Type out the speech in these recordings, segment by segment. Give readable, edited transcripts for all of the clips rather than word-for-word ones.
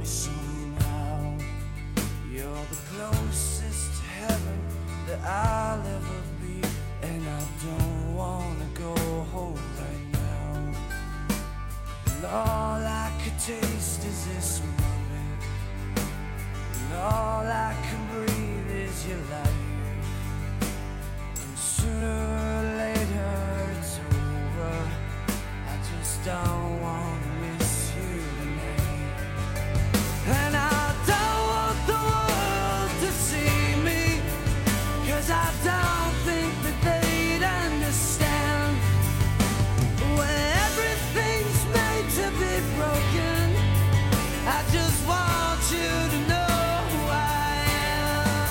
somehow. You're the closest to heaven that I'll ever be, and I don't wanna go home right now. And all I could taste is this moment, and all I can breathe is your life. And sooner or later it's over. I just don't wanna miss you tonight. And I don't want the world to see me, 'cause I don't think that they'd understand. When everything's made to be broken, I just want you to know who I am.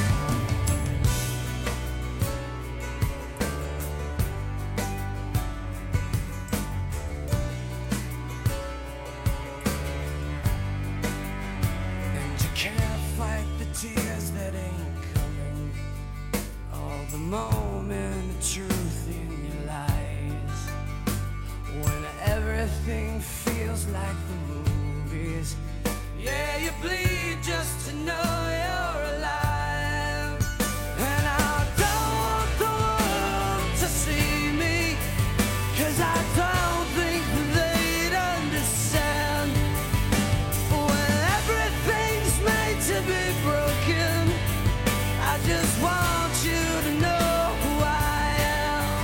And you can't fight the tears that ain't coming, all the moment of truth in your lies. When everything feels like the movies, yeah, you bleed just to know you're alive. And I don't want the world to see me, 'cause I don't think that they'd understand. When everything's made to be broken, I just want you to know who I am.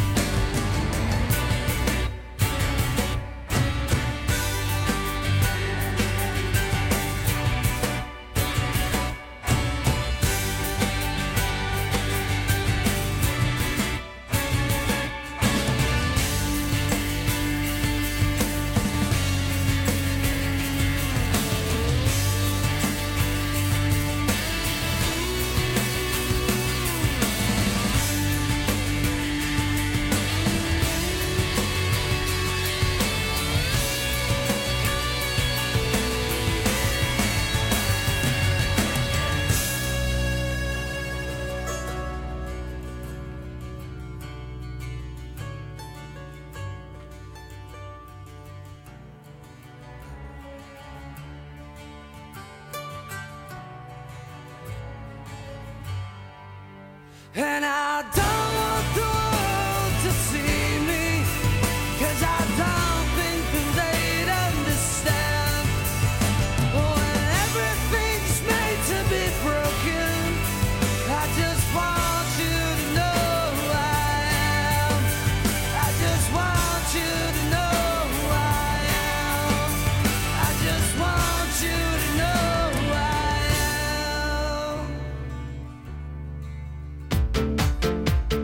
And I don't want the world to see me, 'cause I don't think that they'd understand. When everything's made to be broken, I just want you to know who I am. I just want you to know who I am. I just want you to know who I am.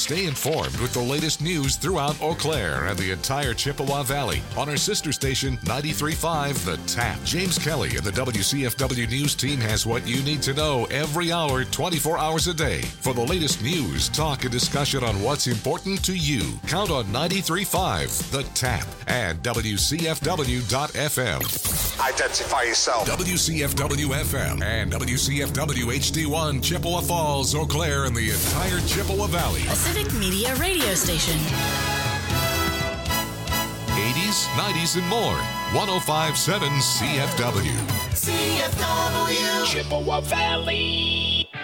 Stay informed with the latest news throughout Eau Claire and the entire Chippewa Valley on our sister station, 93.5 The Tap. James Kelly and the WCFW News team has what you need to know every hour, 24 hours a day. For the latest news, talk, and discussion on what's important to you, count on 93.5 The Tap and WCFW.FM. Identify yourself. WCFW-FM and WCFW HD1, Chippewa Falls, Eau Claire, and the entire Chippewa Valley. A Civic Media radio station. 80s, 90s, and more. 105.7 CFW. CFW. Chippewa Valley.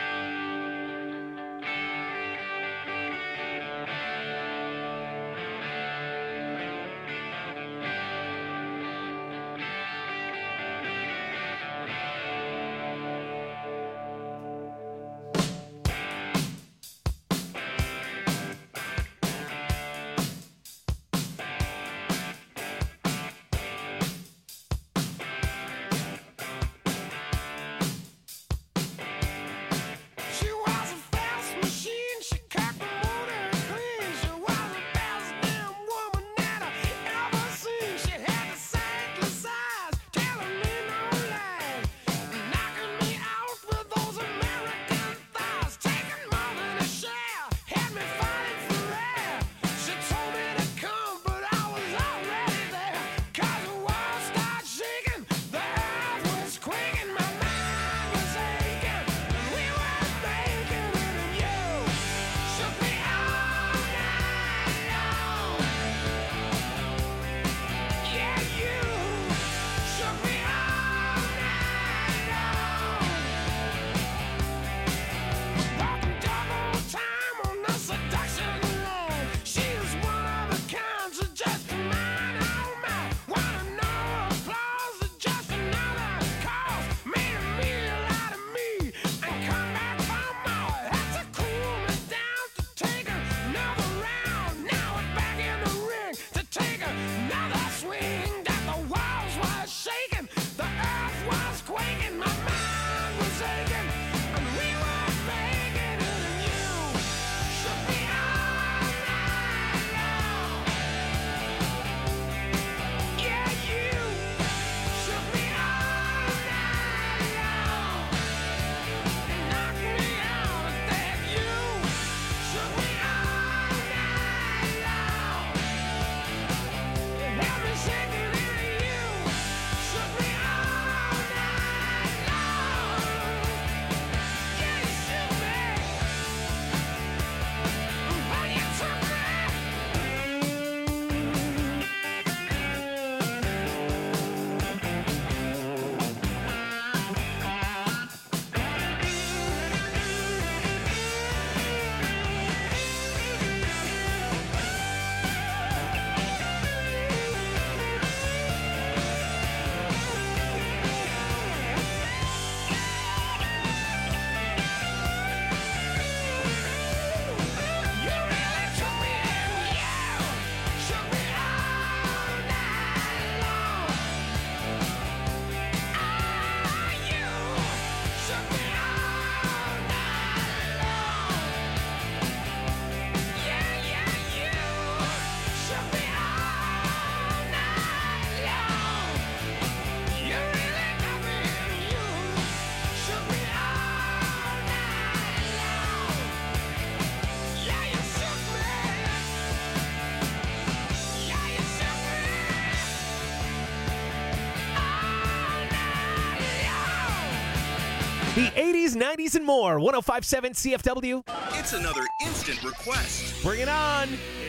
The 80s, 90s, and more. 105.7 CFW. It's another instant request. Bring it on.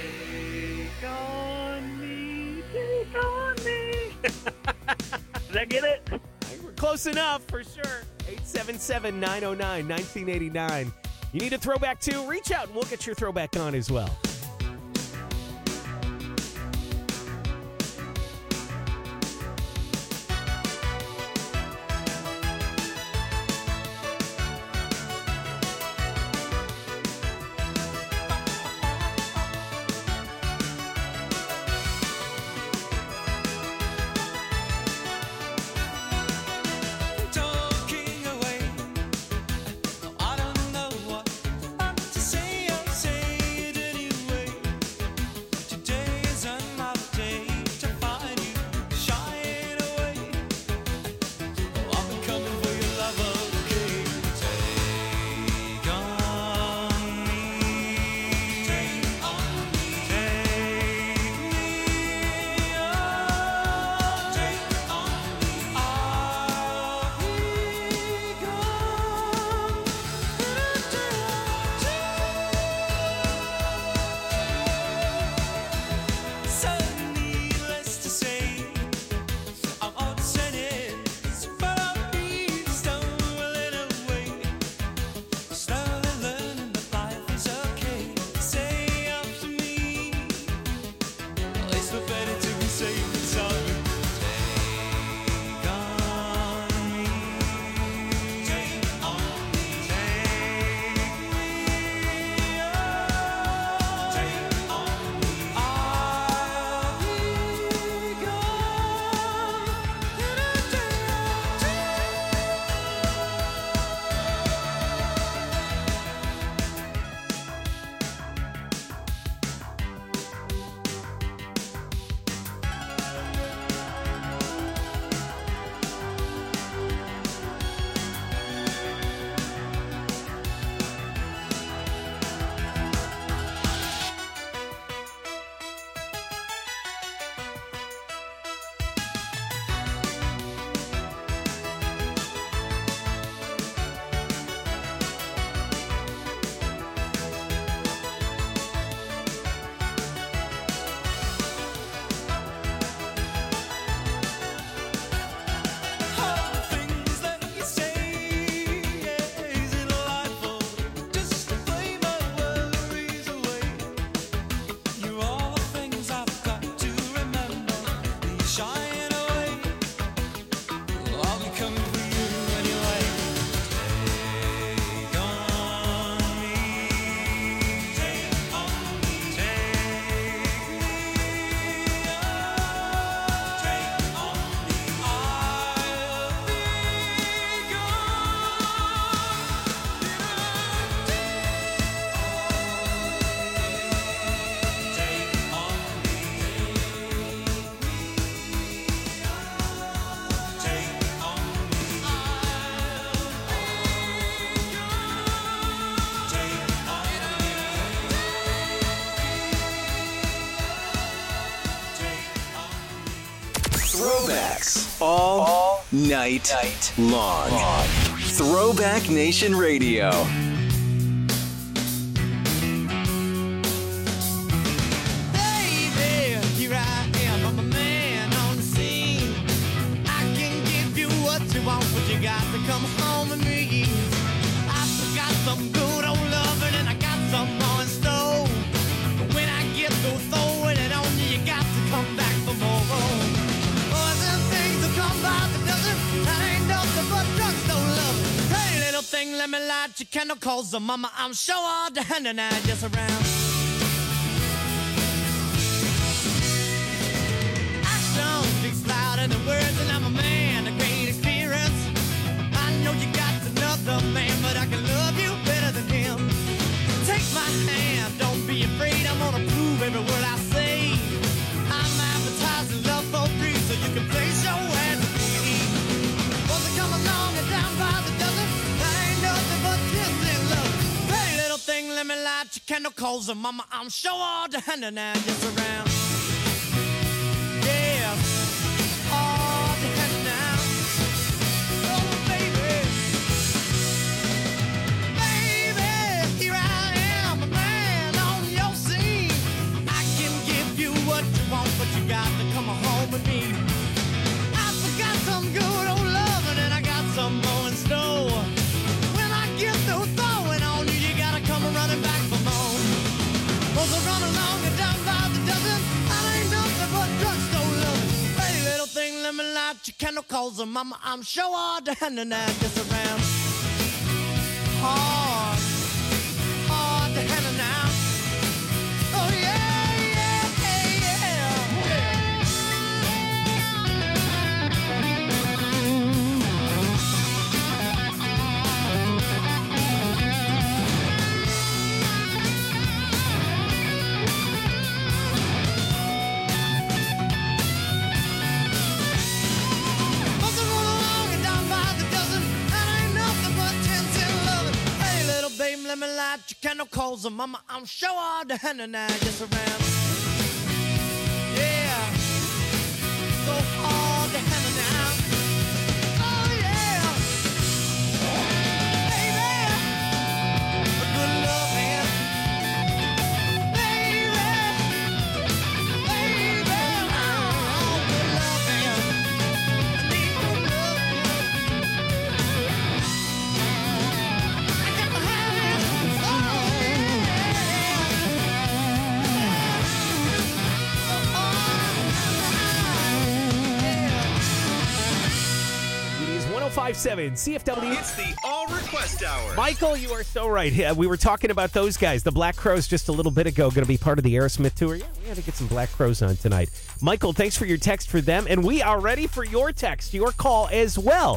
Take on me, take on me. Did I get it? We're close enough, for sure. 877-909-1989. You need a throwback too? Reach out and we'll get your throwback on as well. Talking away, I don't know what to say. I say it Throwbacks all night long. Throwback Nation Radio. Baby, here I am, I'm a man on the scene. I can give you what you want, but you got to come home with me. I've got some good old loving and I got some more in store. But when I get through throwing it on you, you got to come back for more. Boys and things that come by the dozen, that ain't nothing but drugstore love. Hey, little thing, let me light your candle, cause the mama, I'm sure all the hand and I just around. Action speaks louder than words, and I'm a man of great experience. I know you got another man, but I can love you better than him. Take my hand, don't be afraid, I'm gonna prove every word I say. I'm advertising love for free, so you can place your ads to me. Once I come along and down by the dozen, that ain't nothing but kissing love. Hey, little thing, let me light your candle, cause the mama, I'm sure all the hand and I just around. Yeah, all the hand now. Oh, baby. Baby, here I am, a man on your scene. I can give you what you want, but you got to come home with me. I forgot some good old loving and I got some more in store. When I get through throwing on you, you gotta come running back for more. Once I run along and down by the dozen, I ain't nothing but drugstore love. Hey, little thing, let me light your candle, cause the mama, I'm sure all the hand and I just around. Hard, hard to handle now. Oh yeah, yeah, Once I run along and down by the dozen, that ain't nothing but 10 loving. Hey, little baby, let me light your candle, cause the mama, I'm sure all the hand and I just around. Yeah, so hard to handle now. Oh yeah, baby, a good loving. Baby, oh, good loving. I need good loving. I got to have it. Oh It is 105.7 CFW. It's the All Request Hour. Michael, you are so right. Yeah, we were talking about those guys, the Black Crowes, just a little bit ago, going to be part of the Aerosmith tour. Yeah, we had to get some Black Crowes on tonight. Michael, thanks for your text for them, and we are ready for your text, your call as well.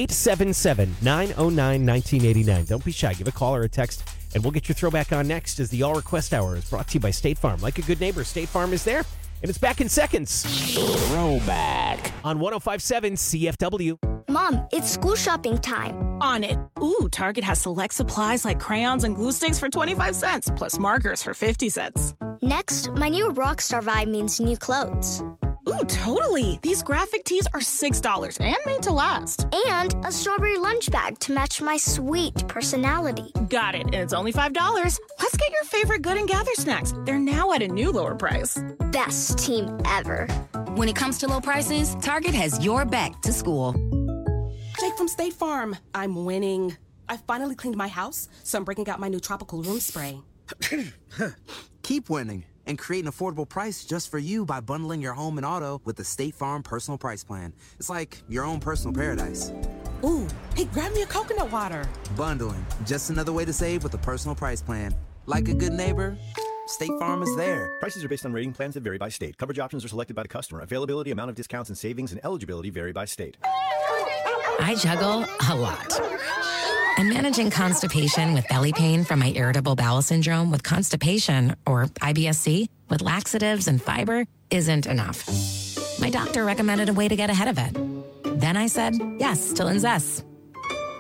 877-909-1989. Don't be shy. Give a call or a text, and we'll get your throwback on next as the All Request Hour is brought to you by State Farm. Like a good neighbor, State Farm is there, and it's back in seconds. Throwback on 105.7 CFW. Mom, it's school shopping time. On it. Ooh, Target has select supplies like crayons and glue sticks for 25 cents, plus markers for 50 cents. Next, my new Rockstar vibe means new clothes. Ooh, totally. These graphic tees are $6 and made to last. And a strawberry lunch bag to match my sweet personality. Got it, and it's only $5. Let's get your favorite Good and Gather snacks. They're now at a new lower price. Best team ever. When it comes to low prices, Target has your back to school. Jake from State Farm. I'm winning. I finally cleaned my house, so I'm breaking out my new tropical room spray. Keep winning and create an affordable price just for you by bundling your home and auto with the State Farm Personal Price Plan. It's like your own personal paradise. Ooh, hey, grab me a coconut water. Bundling, just another way to save with a personal price plan. Like a good neighbor, State Farm is there. Prices are based on rating plans that vary by state. Coverage options are selected by the customer. Availability, amount of discounts and savings, and eligibility vary by state. I juggle a lot. And managing constipation with belly pain from my irritable bowel syndrome with constipation, or IBS-C, with laxatives and fiber isn't enough. My doctor recommended a way to get ahead of it. Then I said yes to Linzess.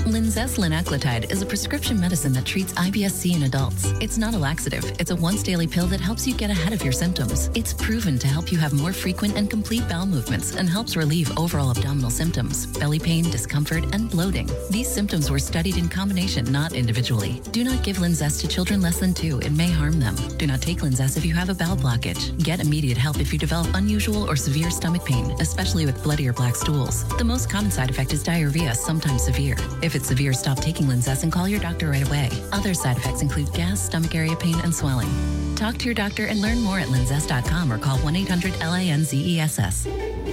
Linzess linaclotide is a prescription medicine that treats IBS-C in adults. It's not a laxative. It's a once-daily pill that helps you get ahead of your symptoms. It's proven to help you have more frequent and complete bowel movements and helps relieve overall abdominal symptoms, belly pain, discomfort, and bloating. These symptoms were studied in combination, not individually. Do not give Linzess to children less than 2. It may harm them. Do not take Linzess if you have a bowel blockage. Get immediate help if you develop unusual or severe stomach pain, especially with bloody or black stools. The most common side effect is diarrhea, sometimes severe. If it's severe, stop taking Linzess and call your doctor right away. Other side effects include gas, stomach area pain, and swelling. Talk to your doctor and learn more at linzess.com or call 1-800-LINZESS.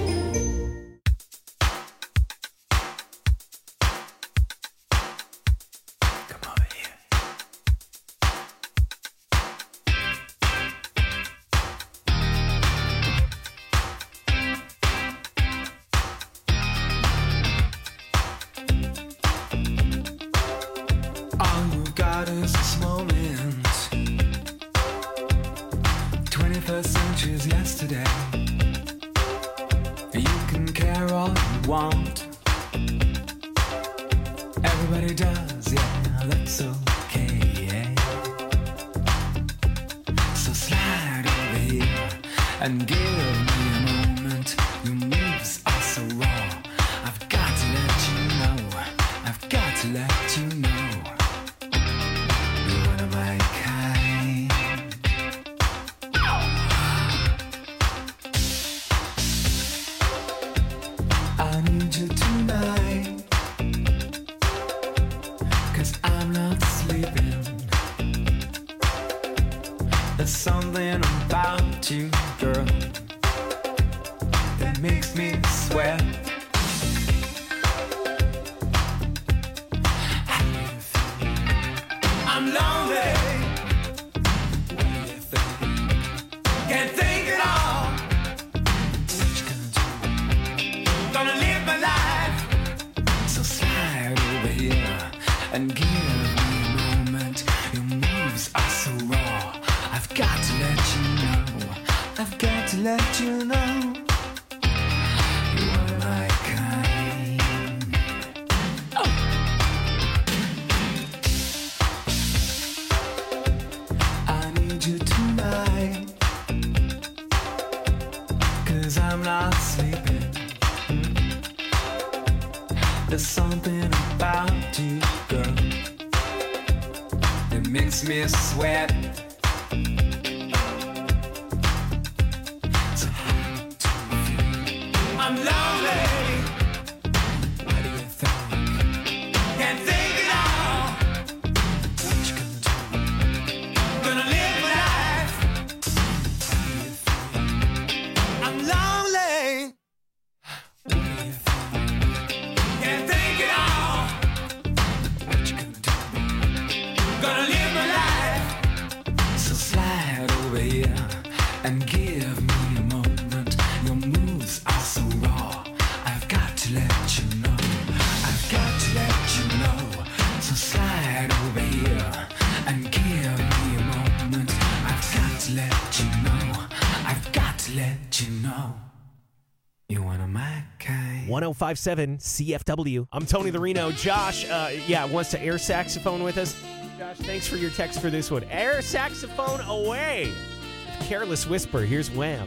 Okay. 1057 CFW. I'm Tony the Reno. Josh, wants to air saxophone with us. Josh, thanks for your text for this one. Air saxophone away. Careless Whisper. Here's Wham.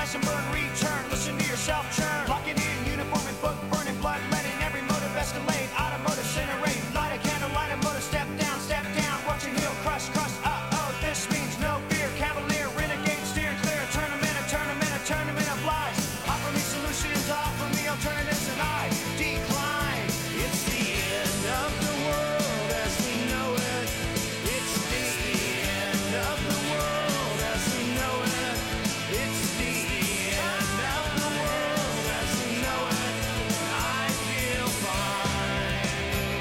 crash and burn, return. Listen to yourself churn. Locking in, uniform and book, burning blood, letting every motive escalate. Automotive incinerate. Light a candle, light a motor, step down, watching heel crush, crush. This means no fear. Cavalier, renegade, steer clear. Tournament of lies. Offer me solutions, offer me alternatives, and I decline. It's the end of the world as we know it. It's the end of the world as we know it. It's the end of the world as we know it. I feel fine.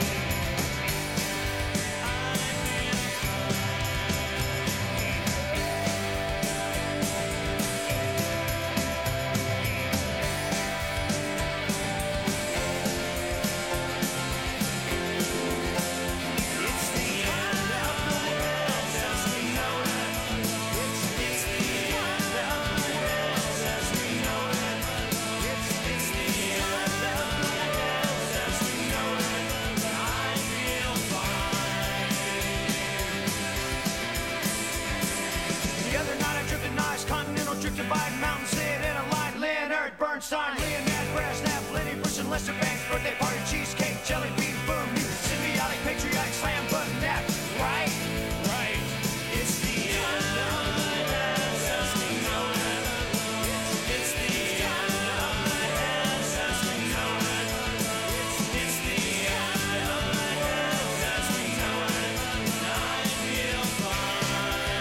The other night I drifted nice, continental drift divide, mountain sit in a line, Leonard Bernstein, Leonard Brezhnev, Lenny Bruce and Lester Banks, birthday party, cheesecake, jelly bean, boom, you symbiotic, patriotic, slam button, nap, right? Right. It's the end of the world as we know it. It's the end of the world as we know it. It's the end of the world as we know it. I feel fine.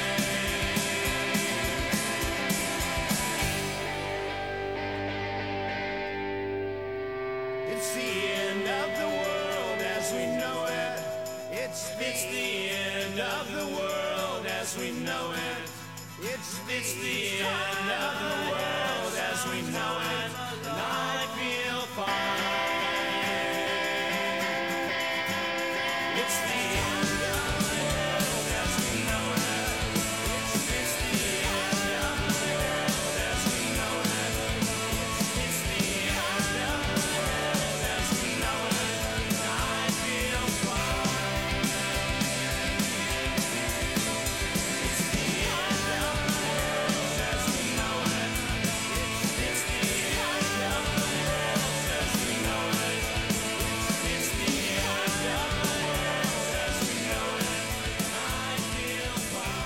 It's the end of the world as we know it. It's the end of the world as we know it. It's the end of the world as we know it. And I feel fine. It's the end of the world as we know it. It's the end of the world as we know it. It's the end of the world as we know it. I feel fine. It's the end of the world as we know it. It's the end of the world as we know it. It's the end of the world as we know it. I feel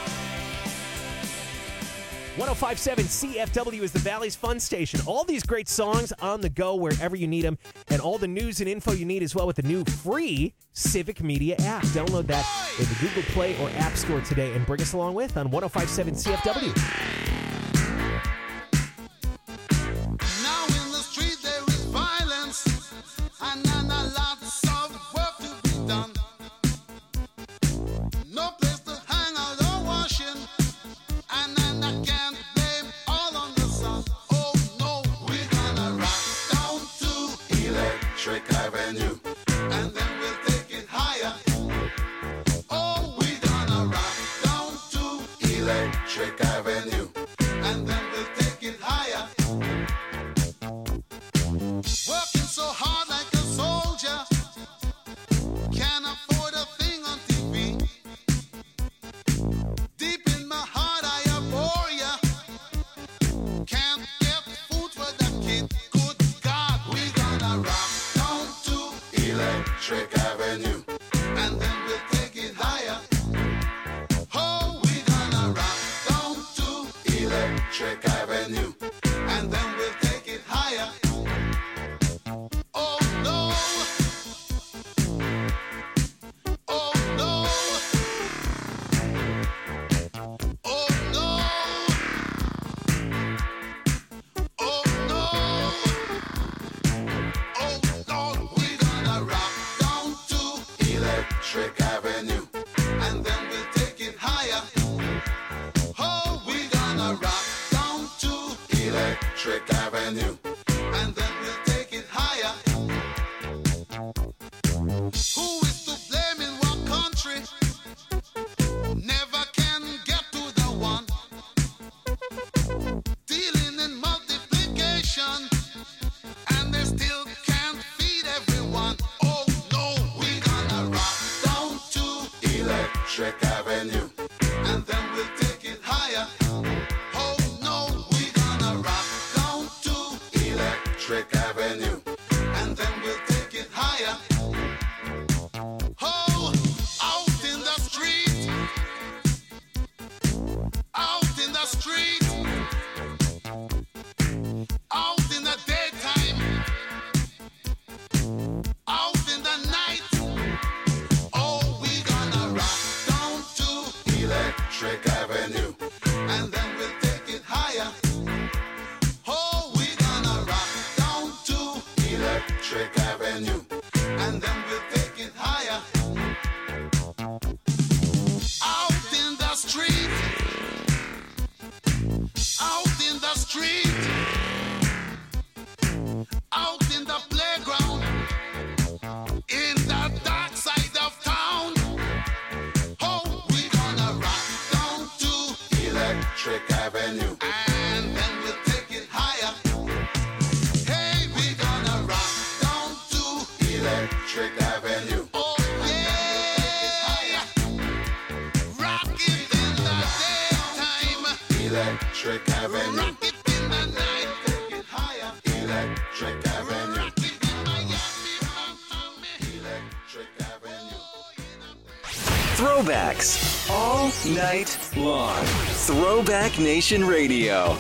fine. 105.7 CFW is the Valley's fun station. All these great songs on the go wherever you need them, and all the news and info you need as well with the new free Civic Media app. Download that in the Google Play or App Store today and bring us along with on 105.7 CFW. Now in the street there is violence, and lots of work to be done. No place to hang out or washing, and I can't blame all on the sun. Oh no, we're gonna rock down to Electric Avenue, and then we'll take it higher. Oh, we're gonna rock down to Electric Avenue, and then we'll take it higher. Working so hard like a soldier, can't afford a thing on TV. Deep in my heart I abhor ya. Can't get food for the kid. Good God, we gonna rock down to Electric Avenue, and then we'll take it higher. Oh, we gonna rock down to Electric Avenue, and then we'll take it higher. Oh no. Oh no. Oh no. Oh no. Oh Lord, we're gonna rock down to Electric Avenue, and then we'll take it higher. Oh, we're gonna rock down to Electric Avenue, and then we'll take it higher. Who is to blame in what country? Never can get to the one. Dealing in multiplication, and they still can't feed everyone. Oh no, we're gonna rock down to Electric Avenue, and then we'll take it higher. Oh no, we're gonna Electric Avenue. And then we'll take it higher. Oh, we're gonna rock down to Electric Avenue. And then we'll take it higher. Out in the street. Out in the street. Out in the playground. In the dark side of town. Oh, we're gonna rock down to Electric Avenue. And then we'll take it higher. Hey, we're gonna rock down to Electric Avenue. Oh, yeah. Rock it in the daytime. Electric Avenue. Rock it in the night. Take it higher. Electric Avenue. Rock it in Miami, Electric Avenue. Throwbacks all night long. Throwback Nation Radio.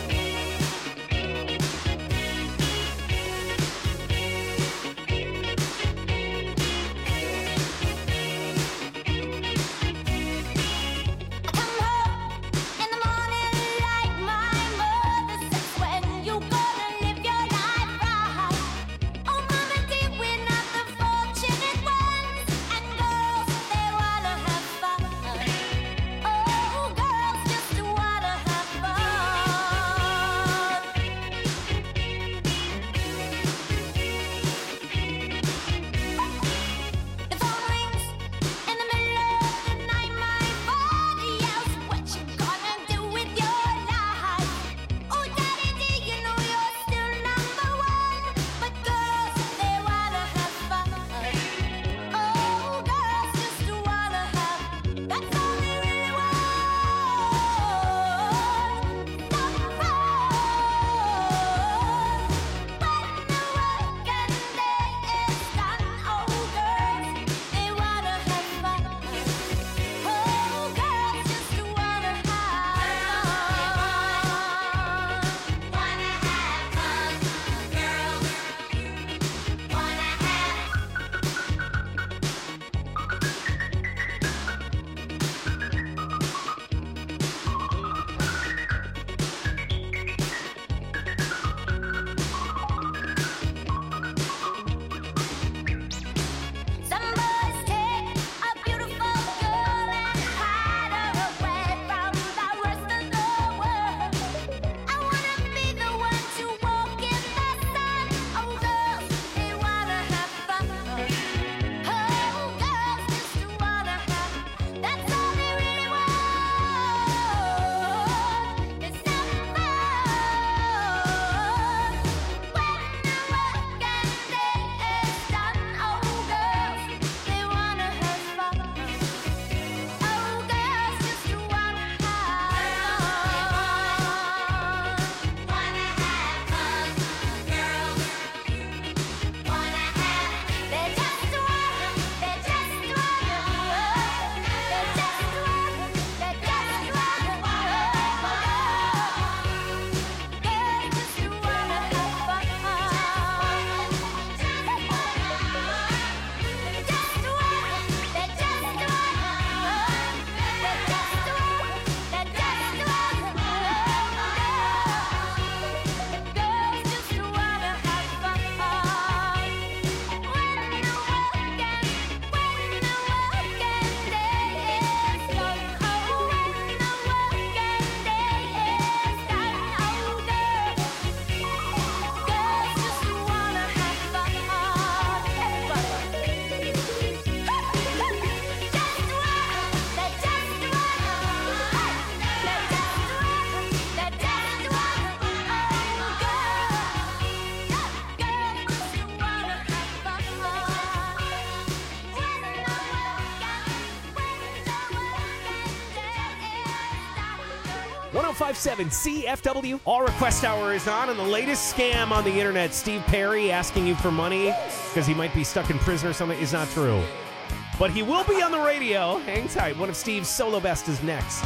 .570 CFW. All Request Hour is on, and the latest scam on the internet, Steve Perry asking you for money because he might be stuck in prison or something, is not true. But he will be on the radio. Hang tight. One of Steve's solo best is next.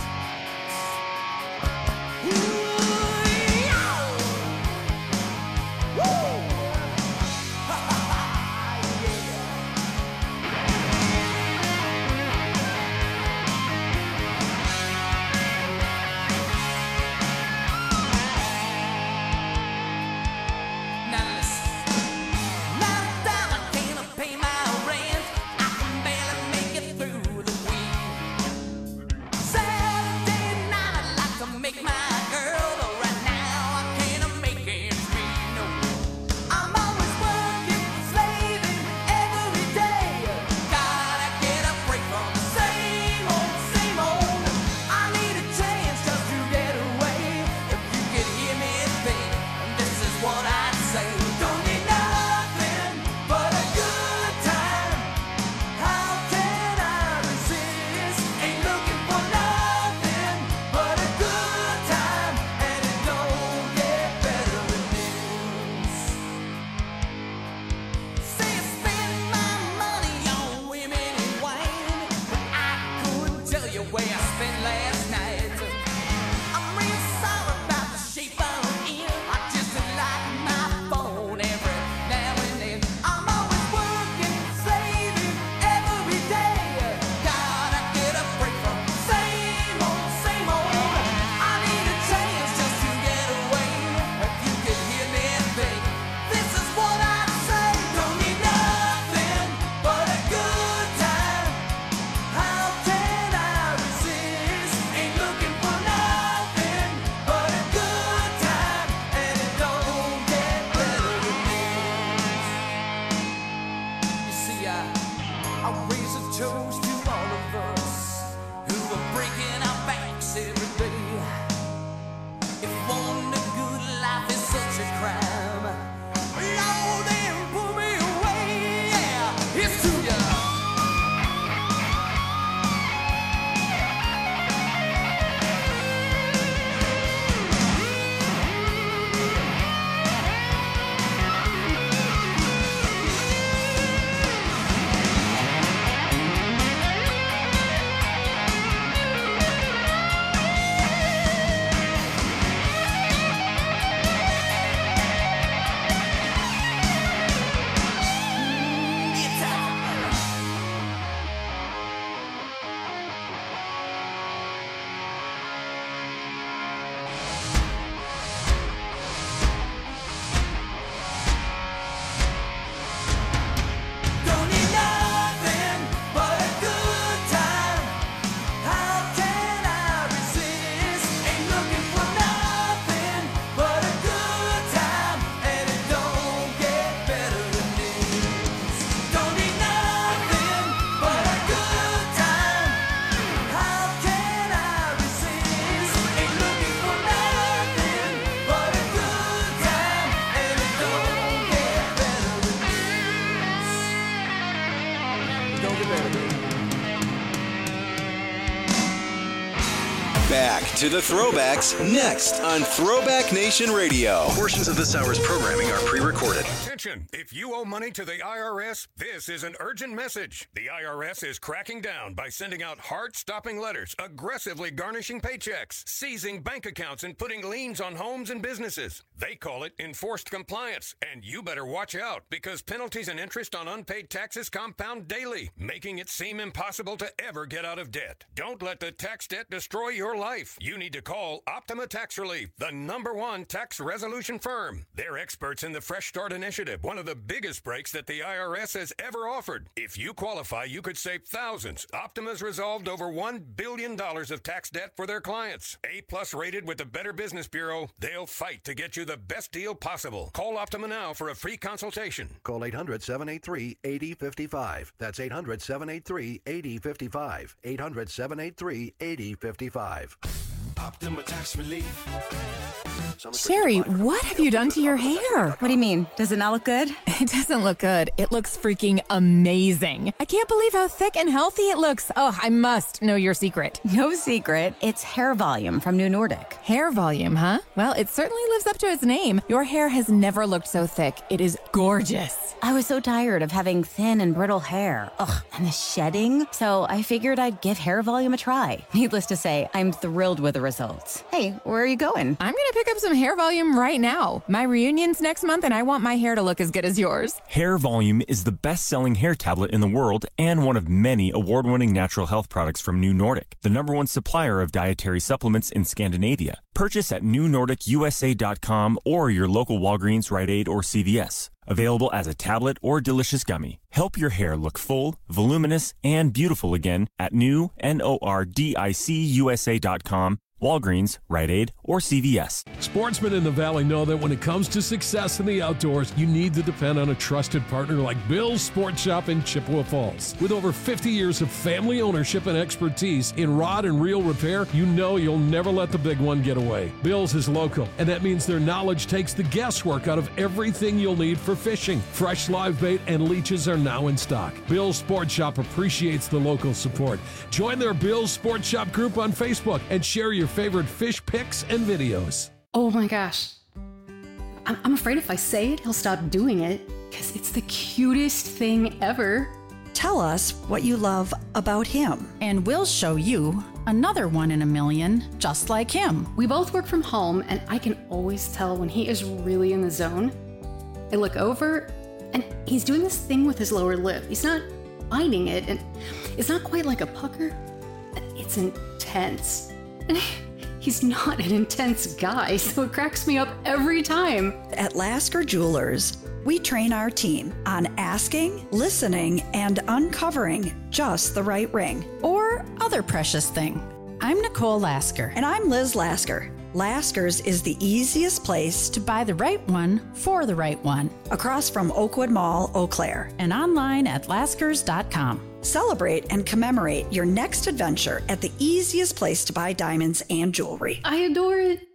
Back to the throwbacks next on Throwback Nation Radio. Portions of this hour's programming are pre-recorded. Attention, if you owe money to the IRS, this is an urgent message. The IRS is cracking down by sending out heart-stopping letters, aggressively garnishing paychecks, seizing bank accounts, and putting liens on homes and businesses. They call it enforced compliance, and you better watch out because penalties and interest on unpaid taxes compound daily, making it seem impossible to ever get out of debt. Don't let the tax debt destroy your life. You need to call Optima Tax Relief, the #1 tax resolution firm. They're experts in the Fresh Start Initiative, one of the biggest breaks that the IRS has ever offered. If you qualify, you could save thousands. Optima's resolved over $1 billion of tax debt for their clients. A+ rated with the Better Business Bureau, they'll fight to get you the best deal possible. Call Optima now for a free consultation. Call 800-783-8055. That's 800-783-8055. 800-783-8055. Optima Tax Relief. Sherry, what have you done to your hair? What do you mean? Does it not look good? It doesn't look good. It looks freaking amazing. I can't believe how thick and healthy it looks. Oh, I must know your secret. No secret. It's Hair Volume from New Nordic. Hair Volume, huh? Well, it certainly lives up to its name. Your hair has never looked so thick. It is gorgeous. I was so tired of having thin and brittle hair. Ugh, and the shedding. So I figured I'd give Hair Volume a try. Needless to say, I'm thrilled with the results. Hey, where are you going? I'm going to pick up some Hair Volume right now. My reunion's next month and I want my hair to look as good as yours. Hair Volume is the best-selling hair tablet in the world and one of many award-winning natural health products from New Nordic, the #1 supplier of dietary supplements in Scandinavia. Purchase at newnordicusa.com or your local Walgreens, Rite Aid, or CVS. Available as a tablet or delicious gummy. Help your hair look full, voluminous, and beautiful again at newnordicusa.com, Walgreens, Rite Aid, or CVS. Sportsmen in the Valley know that when it comes to success in the outdoors, you need to depend on a trusted partner like Bill's Sport Shop in Chippewa Falls. With over 50 years of family ownership and expertise in rod and reel repair, you know you'll never let the big one get away. Bill's is local, and that means their knowledge takes the guesswork out of everything you'll need for fishing. Fresh live bait and leeches are now in stock. Bill's Sport Shop appreciates the local support. Join their Bill's Sport Shop group on Facebook and share your favorite fish pics and videos. Oh my gosh. I'm afraid if I say it, he'll stop doing it because it's the cutest thing ever. Tell us what you love about him. And we'll show you another one in a million just like him. We both work from home and I can always tell when he is really in the zone. I look over and he's doing this thing with his lower lip. He's not biting it and it's not quite like a pucker. It's intense. And he's not an intense guy, so it cracks me up every time. At Lasker Jewelers, we train our team on asking, listening, and uncovering just the right ring. Or other precious thing. I'm Nicole Lasker. And I'm Liz Lasker. Lasker's is the easiest place to buy the right one for the right one. Across from Oakwood Mall, Eau Claire. And online at laskers.com. Celebrate and commemorate your next adventure at the easiest place to buy diamonds and jewelry. I adore it.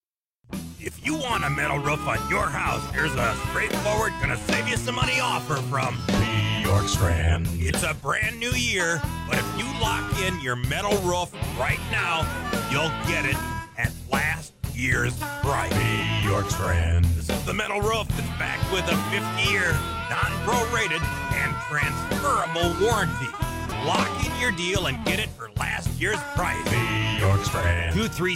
If you want a metal roof on your house, here's a straightforward, gonna save you some money offer from York Strand. It's a brand new year, but if you lock in your metal roof right now, you'll get it at last year's price. York Strand. This is the metal roof that's backed with a 50-year, non-prorated, and transferable warranty. Lock in your deal and get it for last year's price. York Strand.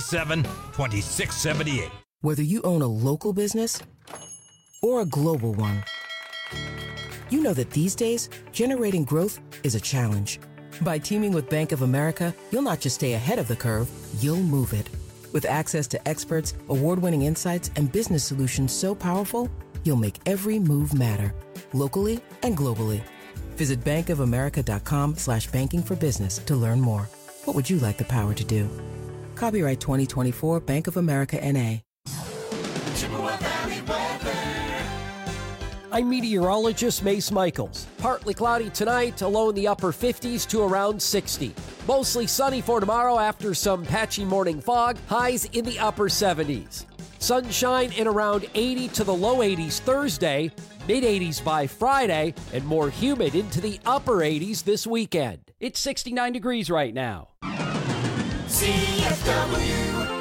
237-2678. Whether you own a local business or a global one, you know that these days, generating growth is a challenge. By teaming with Bank of America, you'll not just stay ahead of the curve, you'll move it. With access to experts, award-winning insights, and business solutions so powerful, you'll make every move matter, locally and globally. Visit bankofamerica.com/banking for business to learn more. What would you like the power to do? Copyright 2024 Bank of America N.A. Chippewa Valley weather. I'm meteorologist Mace Michaels. Partly cloudy tonight, a low in the upper 50s to around 60. Mostly sunny for tomorrow after some patchy morning fog, highs in the upper 70s. Sunshine in around 80 to the low 80s Thursday, mid-80s by Friday, and more humid into the upper 80s this weekend. It's 69 degrees right now. CFW.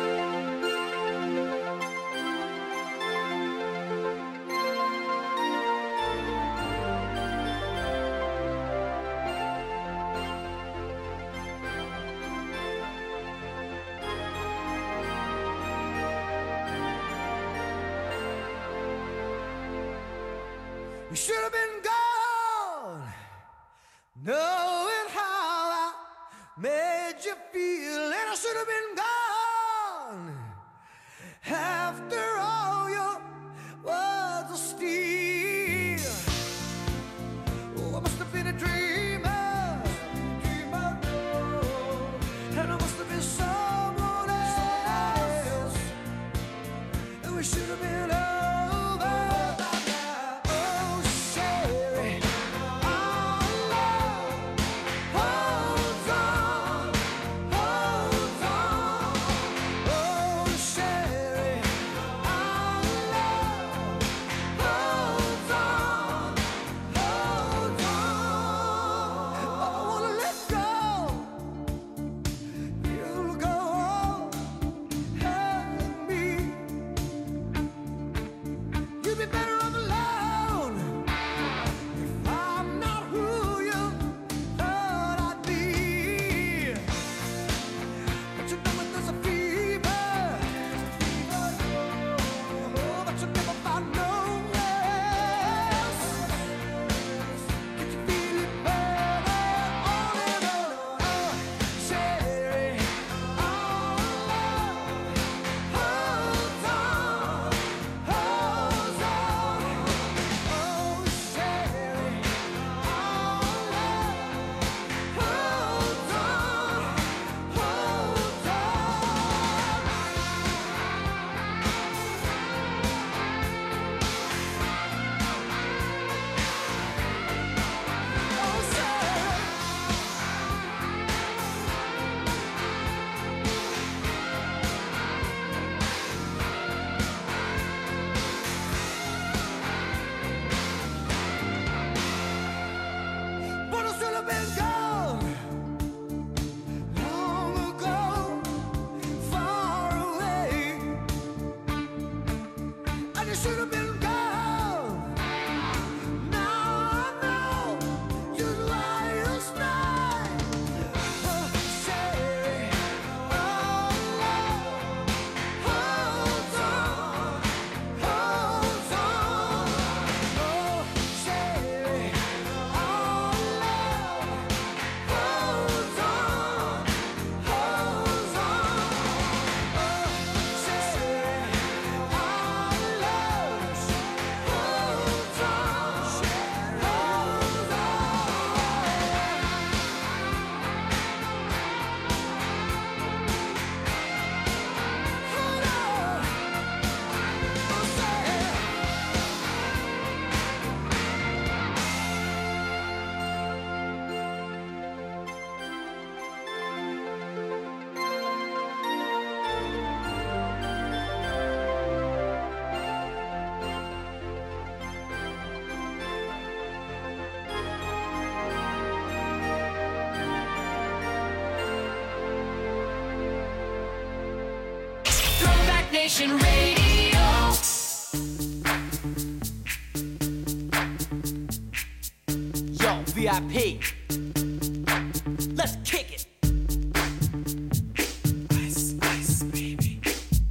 You should have been gone, knowing how I made you feel, and I should have been gone after all your words of steel. Oh, I must have been a dreamer, and I must have been someone else, and we should have been over. Nation Radio. Yo, VIP. Let's kick it. Ice, ice, baby.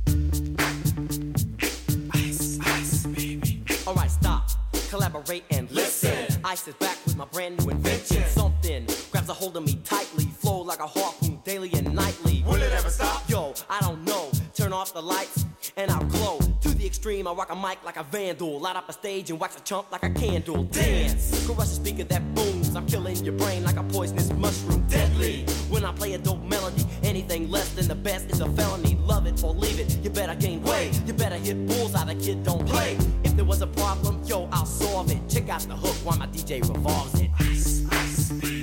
Ice, ice, baby. Alright, stop. Collaborate and listen. Ice is back with my brand new invention. Something grabs a hold of me tightly. Flow like a harpoon daily and nightly. Will it ever stop? Yo, I don't know. Turn off the lights and I'll glow. To the extreme, I rock a mic like a vandal. Light up a stage and wax a chump like a candle. Dance, crush a speaker that booms. I'm killing your brain like a poisonous mushroom. Deadly, when I play a dope melody. Anything less than the best is a felony. Love it or leave it, you better gain weight. You better hit bullseye, the kid don't play. If there was a problem, yo, I'll solve it. Check out the hook while my DJ revolves it. Ice, ice, baby.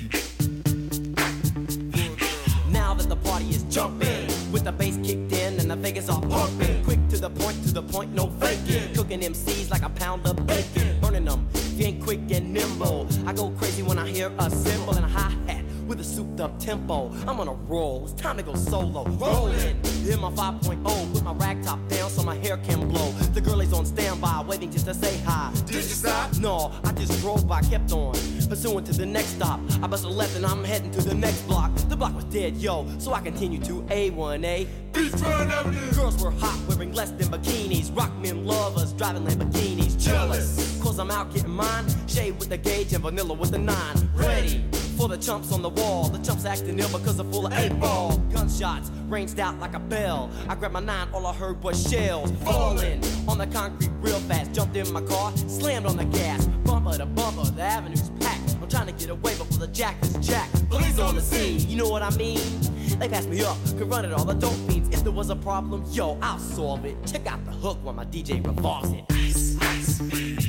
Jumping with the bass kicked in and the Vegas are pumping. Quick to the point, no faking. Cooking MCs like a pound of bacon. Burning them, if you ain't quick and nimble. I go crazy when I hear a cymbal and a hi-hat with a souped up tempo. I'm on a roll, it's time to go solo. Rolling, in my 5.0 with my rag top down so my hair can blow. The girl is on standby, waiting just to say hi. Did you stop? No, I just drove by, kept on pursuing to the next stop. I bust a left and I'm heading to the next block. The block was dead, yo, so I continued to A1A. Beachfront Avenue. Girls were hot, wearing less than bikinis. Rock men lovers, driving Lamborghinis. Jealous, cause I'm out getting mine. Shade with the gauge and vanilla with the 9. Ready for the chumps on the wall. The chumps acting ill because they're full of 8-ball. Gunshots ranged out like a bell. I grabbed my 9, all I heard was shells falling on the concrete real fast. Jumped in my car, slammed on the gas. Bumper to bumper, the avenue's packed. I'm trying to get away before the jack is jacked. Police on the scene, you know what I mean? They passed me up, could run it all the dope fiends. If there was a problem, yo, I'll solve it. Check out the hook while my DJ revolves it. Ice, ice, baby.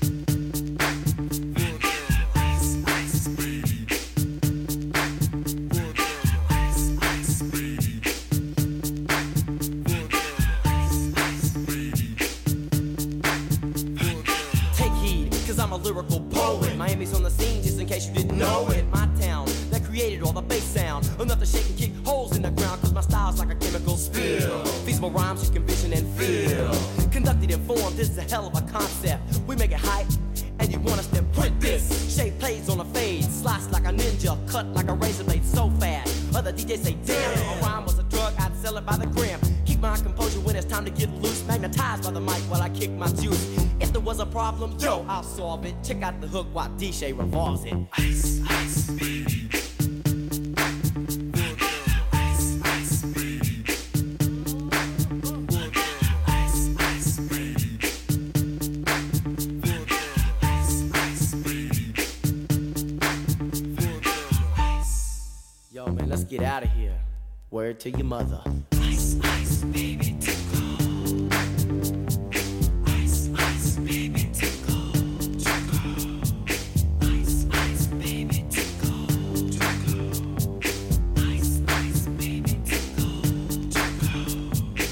Lyrical poet. Miami's on the scene, just in case you didn't know it. My town that created all the bass sound. Enough to shake and kick holes in the ground, cause my style's like a chemical spill. Feasible rhymes you can vision and feel. Conducted in form, this is a hell of a concept. We make it hype, and you want us to print this. Shape plays on a fade, slice like a ninja, cut like a razor blade so fast. Other DJs say, damn, a rhyme was a drug, I'd sell it by the gram. Keep my composure when it's time to get loose. Magnetized by the mic while I kick my juice. If there was a problem, yo, I'll solve it. Check out the hook while DJ revolves it. Ice, ice, baby. Ice, ice, baby. Ice, ice, baby. Ice, ice, baby. Yo, man, let's get out of here. Word to your mother. Ice, ice, baby, tickle. Ice, ice, baby, tickle. Tickle. Ice, ice, baby, tickle. Tickle. Ice, ice, baby, tickle. Tickle.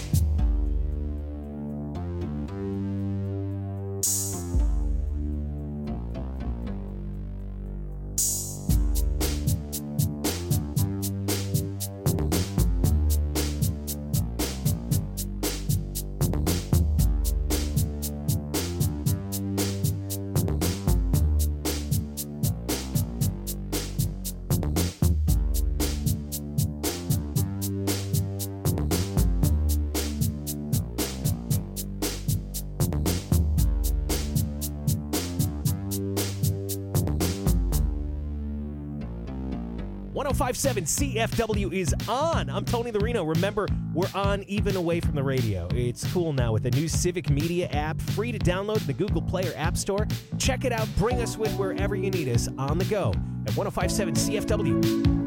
.5.7 CFW is on. I'm Tony Larino. Remember, we're on even away from the radio. It's cool now with the new Civic Media app, free to download in the Google Play or App Store. Check it out. Bring us with wherever you need us on the go at 105.7 CFW.